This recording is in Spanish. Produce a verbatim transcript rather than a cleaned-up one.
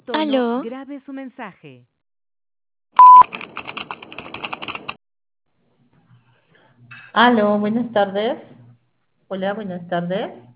Tono, Aló, grabe su mensaje. Aló, buenas tardes. Hola, buenas tardes.